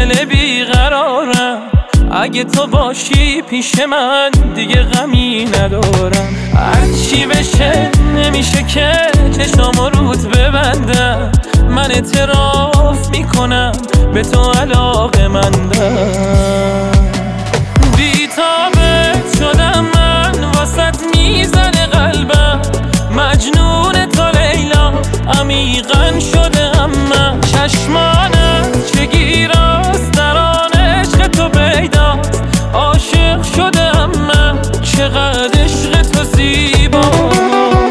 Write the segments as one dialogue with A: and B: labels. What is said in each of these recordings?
A: دل بیقرارم، اگه تو باشی پیش من دیگه غمی ندارم. هرچی بشه نمیشه که چشامو رود ببندم، من اعتراف میکنم به تو علاقه‌مندم. بی‌تابت شدم من واسط میزنه قلبم، مجنون تو لیلا عمیقا شدم من. چشمانت چه گیراست در آن عشق تو پیداست، عاشق شدم من چقدر عشق تو زیباست.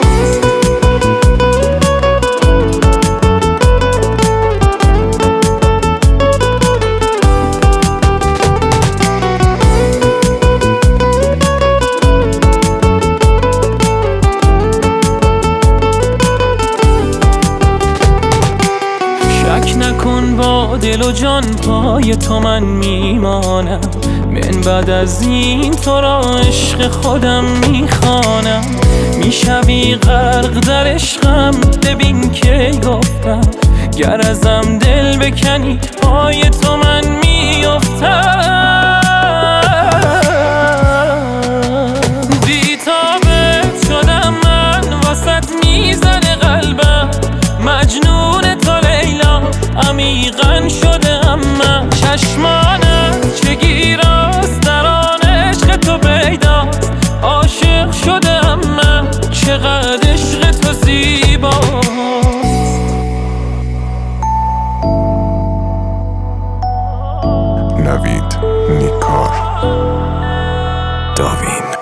A: شک نکن با دل و جان پای تو من میمانم، من بعد از این تو را عشق خودم میخوانم. میشوی غرق در عشقم ببین که گفتم، گر ازم دل بکنی پای تو من میافتم. بی‌تابت شدم من واسط میزنه قلبم، مجنون تو لیلا عمیقا شدم من. چشمانت چه گیراست در آن عشق تو پیداست، عاشق شدم من چقدر عشق تو زیباست.
B: نوید نیکار، داوین.